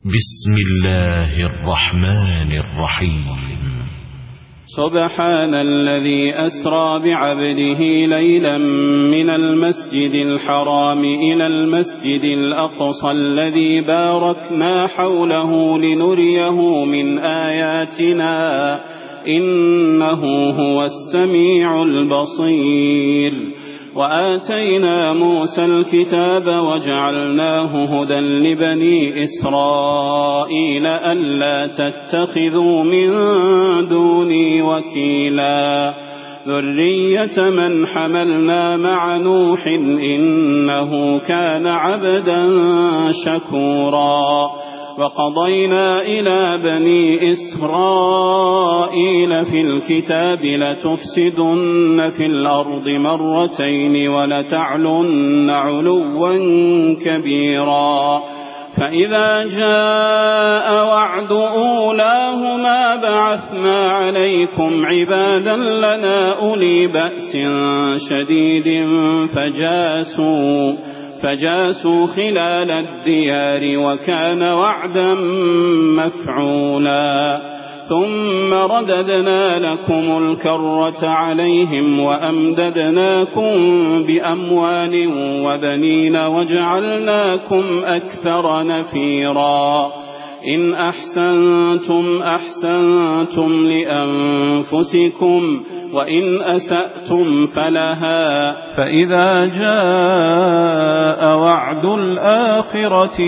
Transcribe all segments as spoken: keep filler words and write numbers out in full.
بسم الله الرحمن الرحيم. سبحان الذي أسرى بعبده ليلا من المسجد الحرام إلى المسجد الأقصى الذي باركنا حوله لنريه من آياتنا إنه هو السميع البصير. وآتينا موسى الكتاب وجعلناه هدى لبني إسرائيل ألا تتخذوا من دوني وكيلا ذرية من حملنا مع نوح إنه كان عبدا شكورا. وقضينا إلى بني إسرائيل في الكتاب لتفسدن في الأرض مرتين ولتعلن علوا كبيرا. فإذا جاء وعد أولاهما بعثنا عليكم عبادا لنا أولي بأس شديد فجاسوا فجاسوا خلال الديار وكان وعدا مفعولا. ثم رددنا لكم الكرة عليهم وأمددناكم بأموال وبنين وجعلناكم أكثر نفيرا. إن أحسنتم أحسنتم لأنفسكم وإن أسأتم فلها. فإذا جاء وعد الآخرة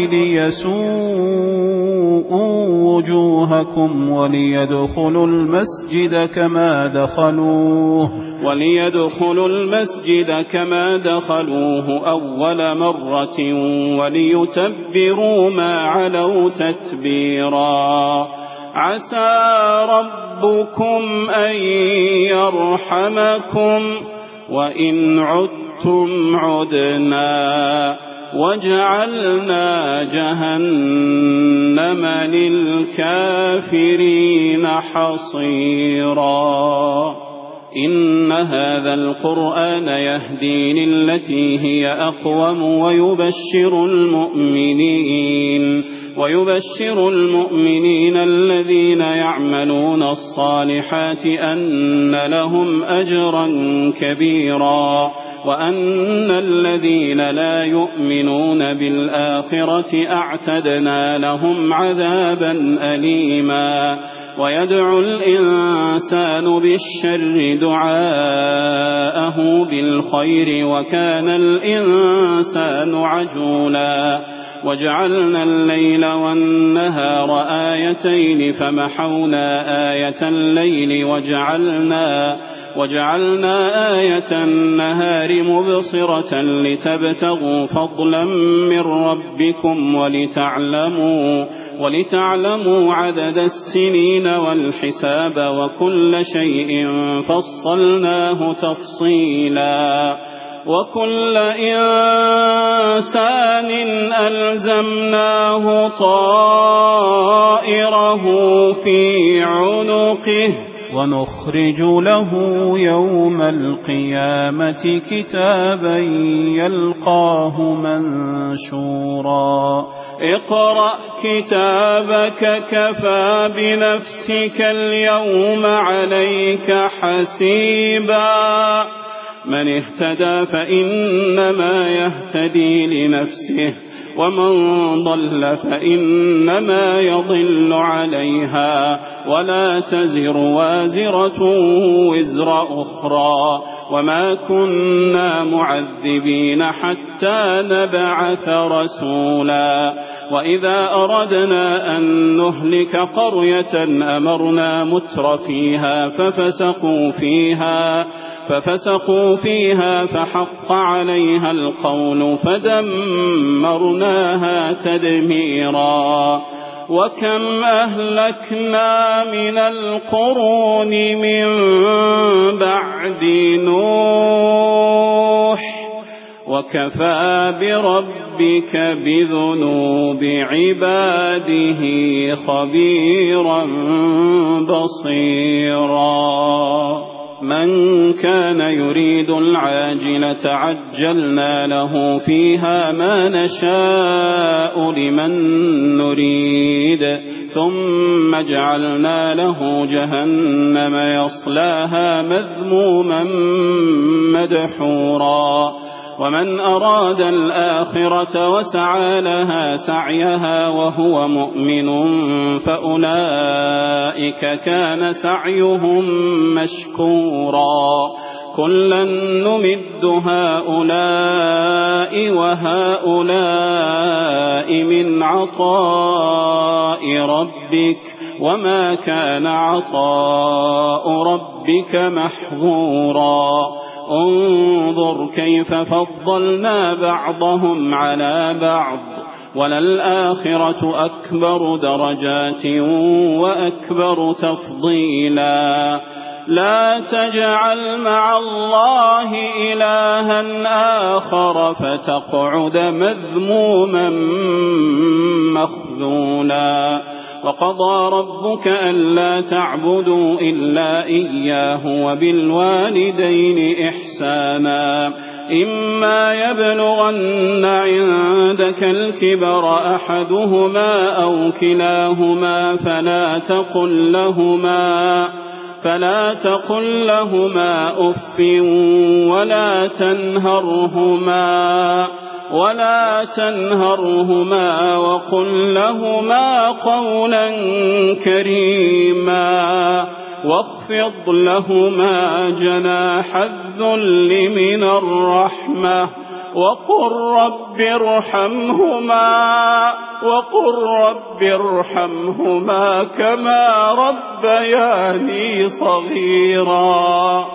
ليسوءوا وجوهكم وليدخلوا المسجد كما دخلوه وليدخلوا المسجد كما دخلوه أول مرة وليتبروا ما علوا تتبيرا. عسى ربكم أن يرحمكم وإن عدتم عدنا وجعلنا جهنم للكافرين حصيرا. إن هذا القرآن يهدي للتي هي أقوم ويبشر المؤمنين ويبشر المؤمنين الذين يعملون الصالحات أن لهم أجرا كبيرا وأن الذين لا يؤمنون بالآخرة أعتدنا لهم عذابا أليما. ويدعو الإنسان بالشر دعاءه بالخير وكان الإنسان عجولا. وجعلنا الليل والنهار آيتين فمحونا آية الليل وجعلنا وجعلنا آية النهار مبصرة لتبتغوا فضلا من ربكم ولتعلموا ولتعلموا عدد السنين والحساب وكل شيء فصلناه تفصيلا. وكل إنسان ألزمناه طائره في عنقه ونخرج له يوم القيامة كتابا يلقاه منشورا. اقرأ كتابك كفى بنفسك اليوم عليك حسيبا. من اهتدى فإنما يهتدي لنفسه ومن ضل فإنما يضل عليها ولا تزر وازرة وزر أخرى وما كنا معذبين حتى نبعث رسولا. وإذا أردنا أن نهلك قرية أمرنا متر فيها ففسقوا فيها ففسقوا فيها فحق عليها القول فدمرناها تدميرا. وكم أهلكنا من القرون من بعد نوح وكفى بربك بذنوب عباده خبيرا بصيرا. من كان يريد العاجلة عجلنا له فيها ما نشاء لمن نريد ثم جعلنا له جهنم يصلاها مذموما مدحورا ومن أراد الآخرة وسعى لها سعيها وهو مؤمن فأولئك كان سعيهم مشكورا كلا نمد هؤلاء وهؤلاء من عطاء ربك وما كان عطاء ربك محظورا انظر كيف فضلنا بعضهم على بعض وللآخرة أكبر درجات وأكبر تفضيلا لا تجعل مع الله إلها آخر فتقعد مذموما مخذولا وقضى ربك ألا تعبدوا إلا إياه وبالوالدين إحسانا إما يبلغن عندك الكبر أحدهما أو كلاهما فلا تقل لهما فلا تقل لهما أف ولا تنهرهما ولا تنهرهما وقل لهما قولا كريما واخفض لهما جناح الذل من الرحمة وقل رب ارحمهما وقل رب ارحمهما كما ربياني صغيرا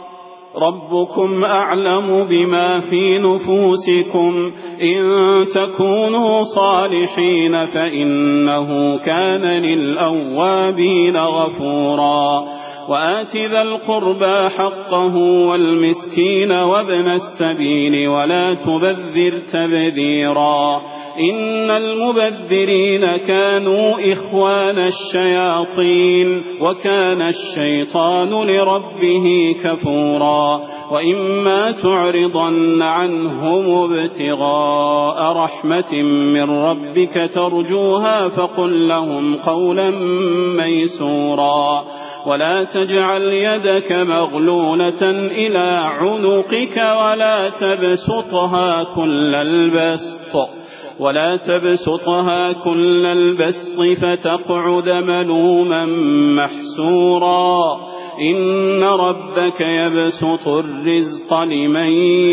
ربكم أعلم بما في نفوسكم إن تكونوا صالحين فإنه كان للأوابين غفورا وآت ذا القربى حقه والمسكين وابن السبيل ولا تبذر تبذيرا إن المبذرين كانوا إخوان الشياطين وكان الشيطان لربه كفورا وإما تعرضن عنهم ابتغاء رحمة من ربك ترجوها فقل لهم قولا ميسورا ولا تجعل يدك مغلولة إلى عنقك ولا تبسطها كل البسط ولا تبسطها كل البسط فتقعد ملوما محسورا إن ربك يبسط الرزق لمن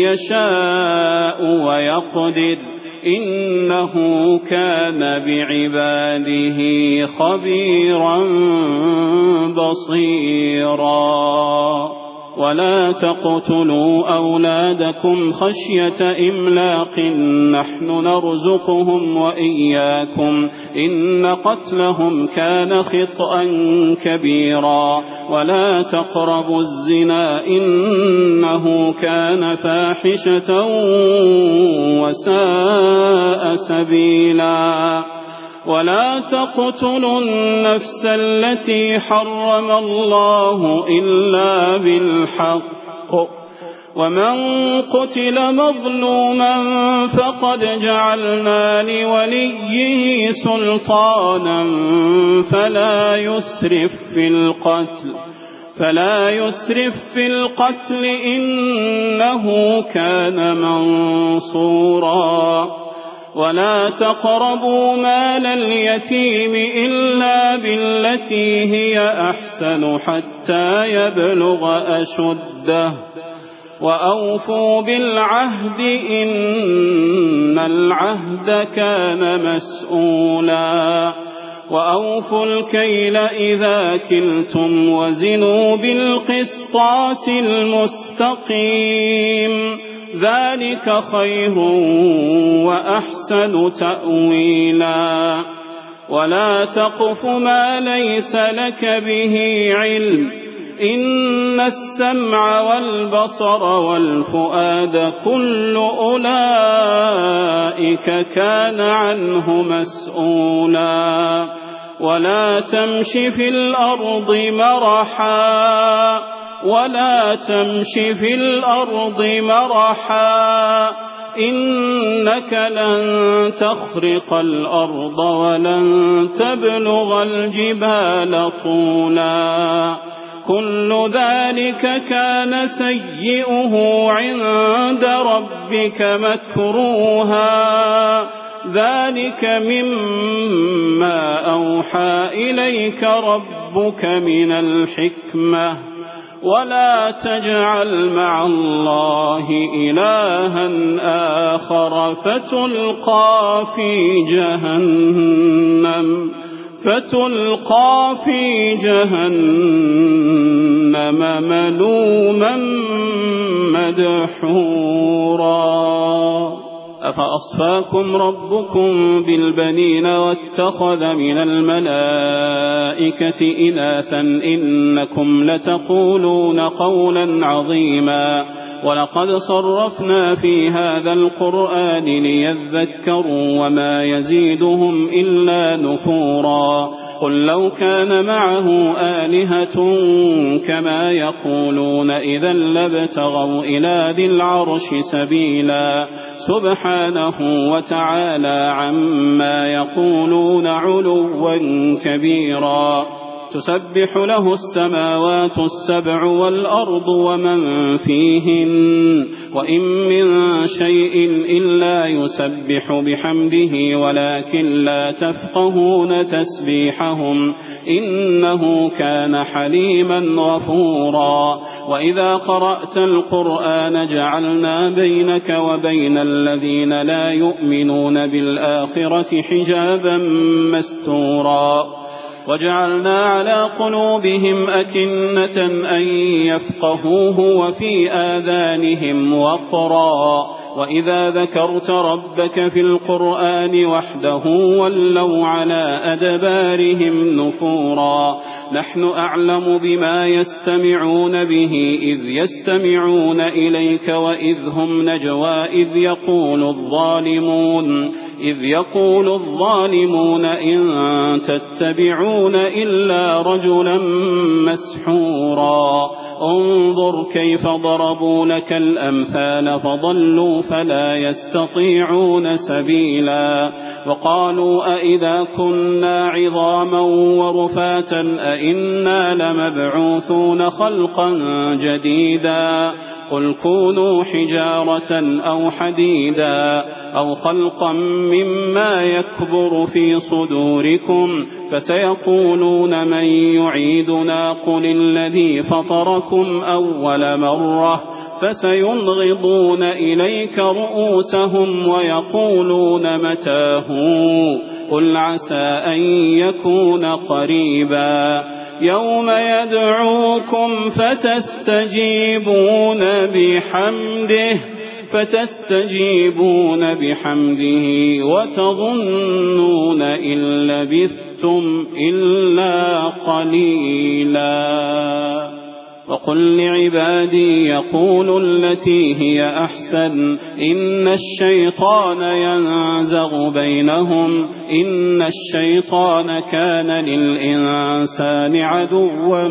يشاء ويقدر إنه كان بعباده خبيرا بصيرا ولا تقتلوا أولادكم خشية إملاق نحن نرزقهم وإياكم إن قتلهم كان خطأ كبيرا ولا تقربوا الزنا إنه كان فاحشة وساء سبيلا ولا تقتلوا النفس التي حرم الله إلا بالحق ومن قتل مظلوما فقد جعلنا لوليه سلطانا فلا يسرف في القتل فلا يسرف في القتل إنه كان منصورا ولا تقربوا مال اليتيم إلا بالتي هي أحسن حتى يبلغ أشده وأوفوا بالعهد إن العهد كان مسؤولا وأوفوا الكيل إذا كلتم وزنوا بالقسطاس المستقيم ذلك خير وأحسن تأويلا ولا تقف ما ليس لك به علم إن السمع والبصر والفؤاد كل أولئك كان عنه مسؤولا ولا تمش في الأرض مرحا ولا تمش في الأرض مرحا إنك لن تخرق الأرض ولن تبلغ الجبال طولا كل ذلك كان سيئه عند ربك مكروها ذلك مما أوحى إليك ربك من الحكمة ولا تجعل مع الله إلها آخر فتلقى في جهنم فتلقى في جهنم ملوما مدحورا أفأصفاكم ربكم بالبنين واتخذ من الملائكة إناثا إنكم لتقولون قولا عظيما ولقد صرفنا في هذا القرآن ليذكروا وما يزيدهم إلا نفورا قل لو كان معه آلهة كما يقولون إذا لابتغوا إلى ذي العرش سبيلا سبحانه وتعالى عما يقولون علوا كبيرا تسبح له السماوات السبع والأرض ومن فيهن وإن من شيء إلا يسبح بحمده ولكن لا تفقهون تسبيحهم إنه كان حليما غفورا وإذا قرأت القرآن جعلنا بينك وبين الذين لا يؤمنون بالآخرة حجابا مستورا وجعلنا على قلوبهم أكنة أن يفقهوه وفي آذانهم وقرا وإذا ذكرت ربك في القرآن وحده ولوا على أدبارهم نفورا نحن أعلم بما يستمعون به إذ يستمعون إليك وإذ هم نجوى إذ يقول الظالمون إذ يقول الظالمون إن تتبعون إلا رجلا مسحورا انظر كيف ضربوا لك الأمثال فضلوا فلا يستطيعون سبيلا وقالوا أئذا كنا عظاما ورفاتا أئنا لمبعوثون خلقا جديدا قل كونوا حجارة أو حديدا أو خلقا مما يكبر في صدوركم فسيقولون من يعيدنا قل الذي فطركم أول مرة فسينغضون إليك رؤوسهم ويقولون متى هو قل عسى أن يكون قريبا يوم يدعوكم فتستجيبون بحمده فتستجيبون بحمده وتظنون إن لبثتم إلا قليلا وقل لعبادي يقولوا التي هي أحسن إن الشيطان ينزغ بينهم إن الشيطان كان للإنسان عدوا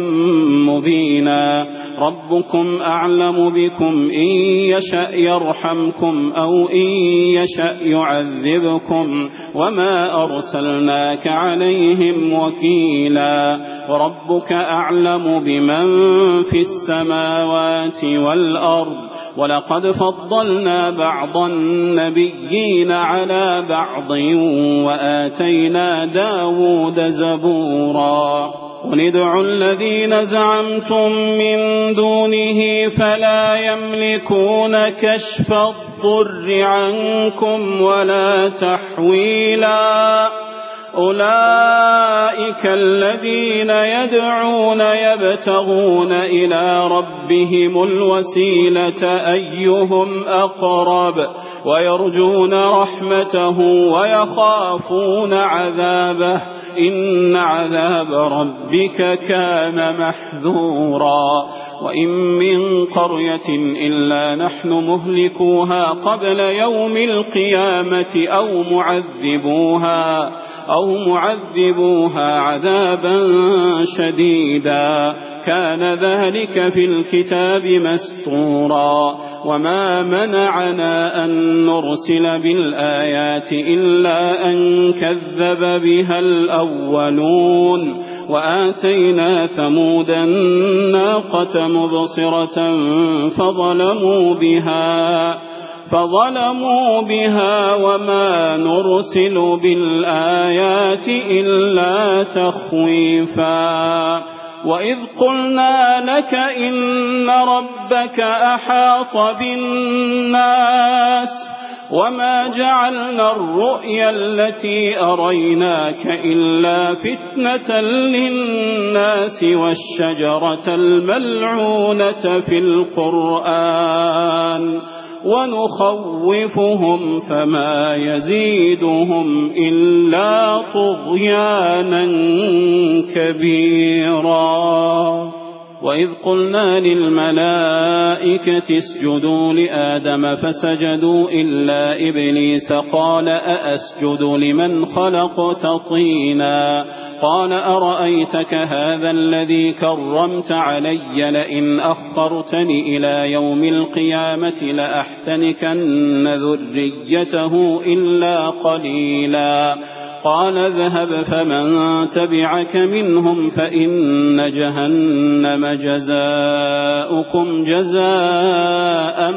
مبينا ربكم أعلم بكم إن يشأ يرحمكم أو إن يشأ يعذبكم وما أرسلناك عليهم وكيلا وربك أعلم بمن في السماوات والأرض ولقد فضلنا بعض النبيين على بعض وآتينا داود زبورا قل ادعوا الذين زعمتم من دونه فلا يملكون كشف الضر عنكم ولا تحويلا أولئك الذين يدعون يبتغون إلى ربهم الوسيلة أيهم أقرب ويرجون رحمته ويخافون عذابه إن عذاب ربك كان محذورا وإن من قرية إلا نحن مهلكوها قبل يوم القيامة أو معذبوها أو معذبوها عذابا شديدا كان ذلك في الكتاب مسطورا وما منعنا أن نرسل بالآيات إلا أن كذب بها الأولون وآتينا ثمود الناقة مبصرة فظلموا بها فظلموا بها وما نرسل بالآيات إلا تخويفا وإذ قلنا لك إن ربك أحاط بالناس وما جعلنا الرؤيا التي أريناك إلا فتنة للناس والشجرة الملعونة في القرآن ونخوفهم فما يزيدهم إلا طغيانا كبيرا وإذ قلنا للملائكة اسجدوا لآدم فسجدوا إلا إبليس قال أأسجد لمن خلقت طينا قال أرأيتك هذا الذي كرمت علي لئن أخرتني إلى يوم القيامة لأحتنكن ذريته إلا قليلا قال اذهب فمن تبعك منهم فإن جهنم جزاؤكم جزاء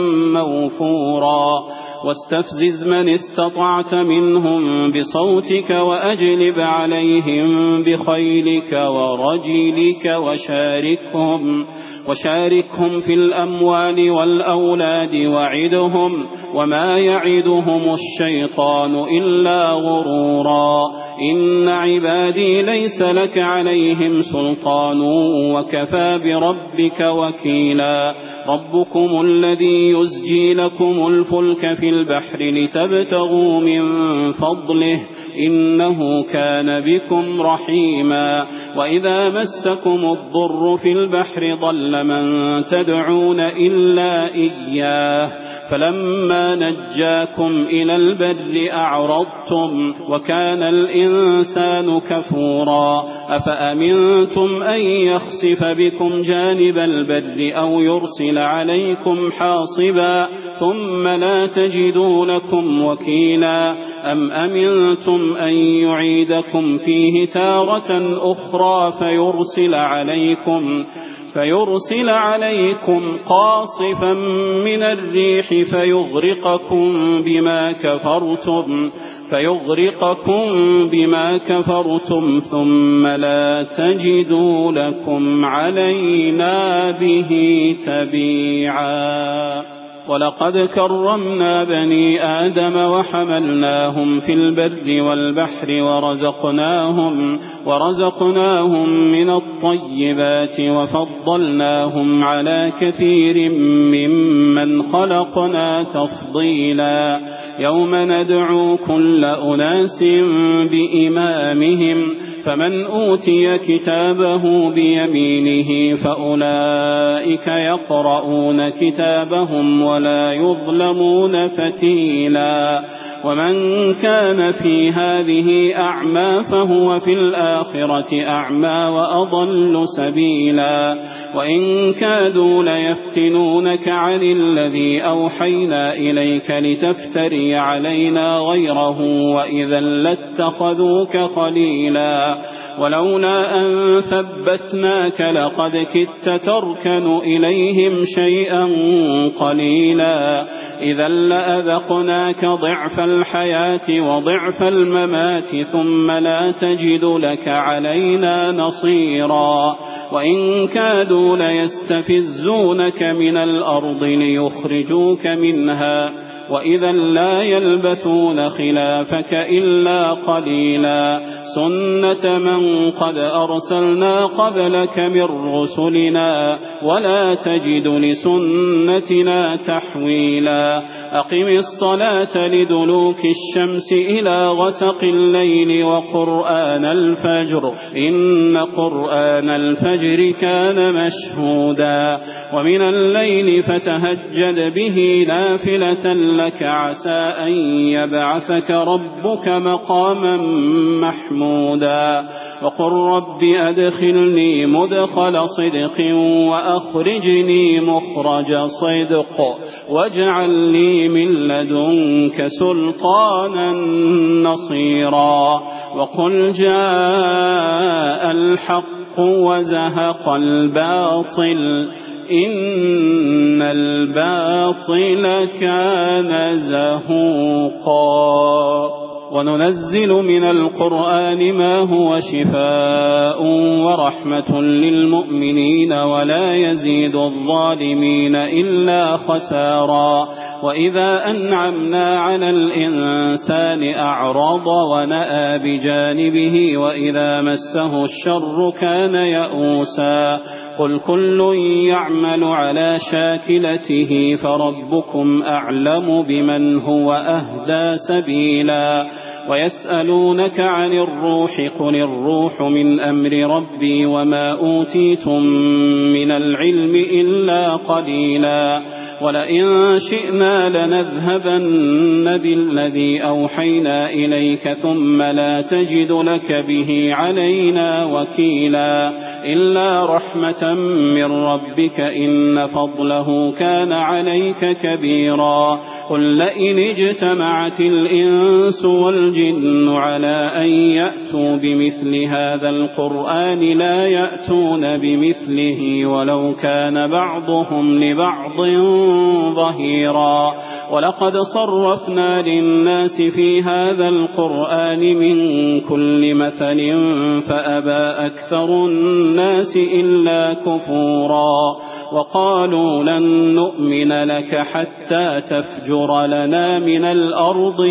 موفورا واستفزز من استطعت منهم بصوتك وأجلب عليهم بخيلك ورجلك وشاركهم وشاركهم في الأموال والأولاد وعدهم وما يعدهم الشيطان إلا غرورا إن عبادي ليس لك عليهم سلطان وكفى بربك وكيلا ربكم الذي يزجي لكم الفلك في البحر لتبتغوا من فضله إنه كان بكم رحيما وإذا مسكم الضر في البحر ضل من تدعون إلا إياه فلما نجاكم إلى البر أعرضتم وكان الإنسان كفورا أفأمنتم أن يخسف بكم جانب البر أو يرسل عليكم حاصبا ثم لا تجدوا لكم وكيلا أم أمنتم أن يعيدكم فيه تارة أخرى فيرسل عليكم فيرسل عليكم قاصفا من الريح فيغرقكم بما كفرتم فيغرقكم بما كفرتم ثم لا تجدوا لكم علينا به تبيعا ولقد كرمنا بني آدم وحملناهم في البر والبحر ورزقناهم ورزقناهم من الطيبات وفضلناهم على كثير ممن خلقنا تفضيلا يوم ندعو كل أناس بإمامهم فمن أوتي كتابه بيمينه فأولئك يقرؤون كتابهم ولا يظلمون فتيلا ومن كان في هذه أعمى فهو في الآخرة أعمى وأضل سبيلا وإن كادوا ليفتنونك عن الذي أوحينا إليك لتفتري علينا غيره وإذا لاتخذوك خليلا ولولا أن ثبتناك لقد كدت تركن إليهم شيئا قليلا إذا لأذقناك ضعف الحياة وضعف الممات ثم لا تجد لك علينا نصيرا وإن كادوا ليستفزونك من الأرض ليخرجوك منها وإذا لا يلبثون خلافك إلا قليلا سنة من قد أرسلنا قبلك من رسلنا ولا تجد لسنتنا تحويلا أقم الصلاة لدلوك الشمس إلى غسق الليل وقرآن الفجر إن قرآن الفجر كان مشهودا ومن الليل فتهجد به نافلة لك عسى أن يبعثك ربك مقاما محمودا محمودا وقل رب أدخلني مدخل صدق وأخرجني مخرج صدق واجعل لي من لدنك سلطانا نصيرا وقل جاء الحق وزهق الباطل إن الباطل كان زهوقا وننزل من القرآن ما هو شفاء ورحمة للمؤمنين ولا يزيد الظالمين إلا خسارا وإذا أنعمنا على الإنسان أعرض ونأى بجانبه وإذا مسه الشر كان يئوسا قل كل يعمل على شاكلته فربكم أعلم بمن هو أهدى سبيلا ويسألونك عن الروح قل الروح من أمر ربي وما أوتيتم من العلم إلا قليلا ولئن شئنا لنذهبن بالذي أوحينا إليك ثم لا تجد لك به علينا وكيلا إلا رحمة من ربك إن فضله كان عليك كبيرا قل لئن اجتمعت الإنس والجن على أن يأتوا بمثل هذا القرآن لا يأتون بمثله ولو كان بعضهم لبعض ظهيرا ولقد صرفنا للناس في هذا القرآن من كل مثل فأبى أكثر الناس إلا كفورا وقالوا لن نؤمن لك حتى تفجر لنا من الأرض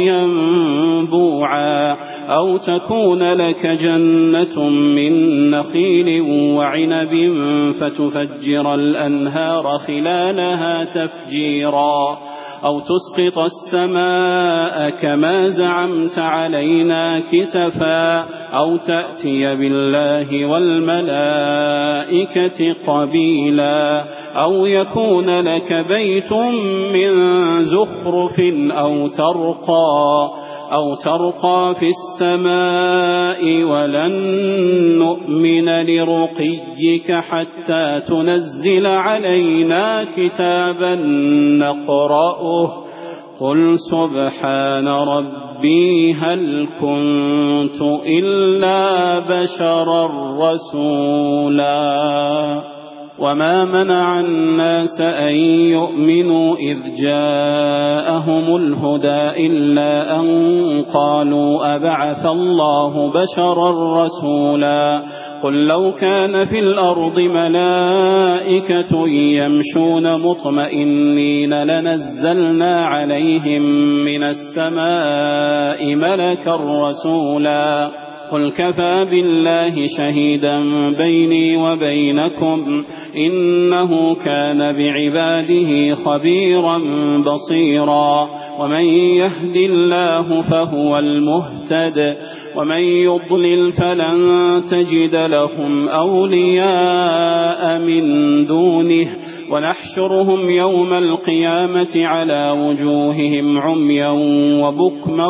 ينبوعا أو تكون لك جنة من نخيل وعنب فتفجر الأنهار خلالها تفجيرا أو تسقط السماء كما زعمت علينا كسفا أو تأتي بالله والملائكة قبيلا أو يكون لك بيت من زخرف أو ترقى أو ترقى في السماء ولن نؤمن لرقيك حتى تنزل علينا كتابا نقرأه قل سبحان ربي هل كنت إلا بشرا رسولا وما منع الناس أن يؤمنوا إذ جاءهم الهدى إلا أن قالوا أبعث الله بشرا رسولا قل لو كان في الأرض ملائكة يمشون مطمئنين لنزلنا عليهم من السماء ملكا رسولا قل كفى بالله شهيدا بيني وبينكم إنه كان بعباده خبيرا بصيرا ومن يهد الله فهو المهتد ومن يضلل فلن تجد لهم أولياء من دونه ونحشرهم يوم القيامة على وجوههم عميا وبكما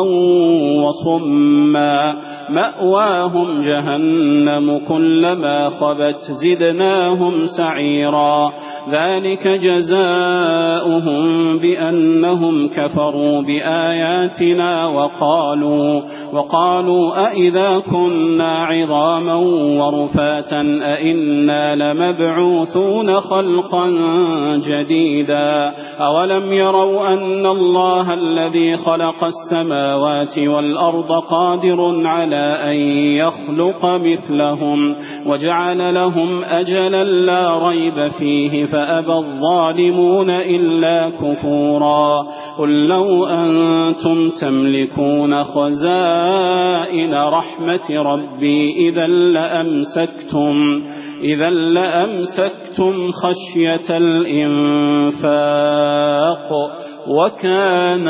وصما مأواهم جهنم كلما خبت زدناهم سعيرا ذلك جزاؤهم بأنهم كفروا بآياتنا وقالوا وقالوا أئذا كنا عظاما ورفاتا أئنا لمبعوثون خلقا جديدا أولم يروا أن الله الذي خلق السماوات والأرض قادر على أن يخلق مثلهم وجعل لهم أجلا لا ريب فيه فأبى الظالمون إلا كفورا قل لو أنتم تملكون خزائن رحمة ربي إذا لأمسكتم إذا لأمسكتم خشية الإنفاق وكان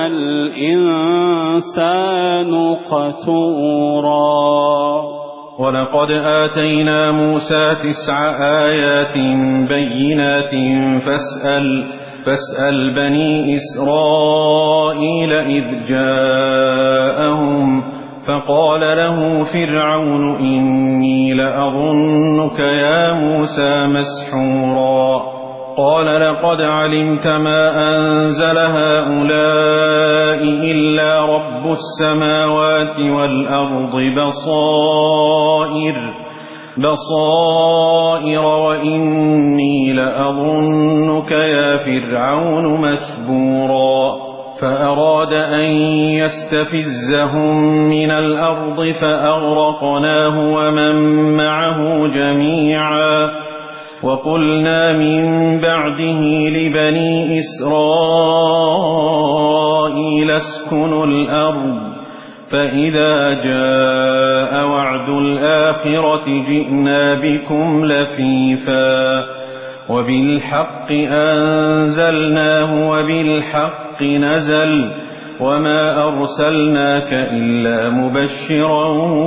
الإنسان قتورا ولقد آتينا موسى تسع آيات بينات فاسأل فاسأل بني إسرائيل إذ جاءهم فقال له فرعون إني لأظنك يا موسى مسحورا قال لقد علمت ما أنزل هؤلاء إلا رب السماوات والأرض بصائر بصائر وإني لأظنك يا فرعون مثبورا فأراد أن يستفزهم من الأرض فأغرقناه ومن معه جميعا وقلنا من بعده لبني إسرائيل اسكنوا الأرض فإذا جاء وعد الآخرة جئنا بكم لفيفا وبالحق أنزلناه وبالحق نزل وما أرسلناك إلا مبشرا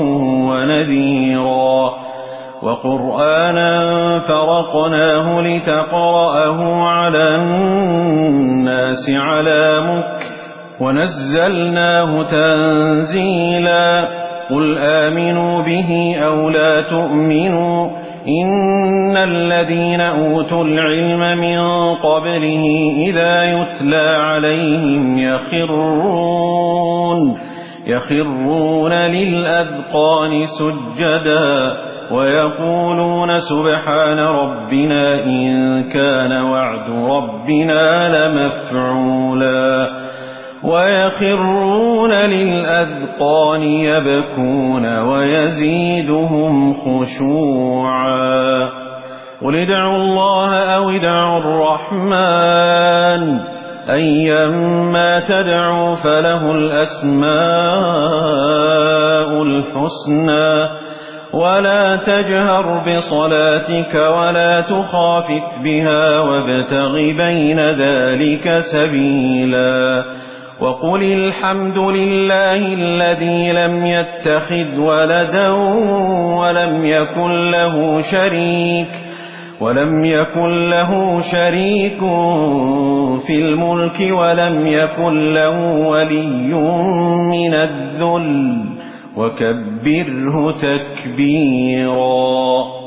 ونذيرا وقرآنا فرقناه لتقرأه على الناس على مكث ونزلناه تنزيلا قل آمنوا به أو لا تؤمنوا إن الذين أوتوا العلم من قبله إذا يتلى عليهم يخرون يخرون للأذقان سجدا ويقولون سبحان ربنا إن كان وعد ربنا لمفعولا ويخرون للأذقان يبكون ويزيدهم خشوعا قل ادعوا الله أو ادعوا الرحمن أيما تدعوا فله الأسماء الحسنى ولا تجهر بصلاتك ولا تخافت بها وابتغ بين ذلك سبيلا وقل الحمد لله الذي لم يتخذ ولدا ولم يكن له شريك ولم يكن له شريك في الملك ولم يكن له ولي من الذل وكبره تكبيرا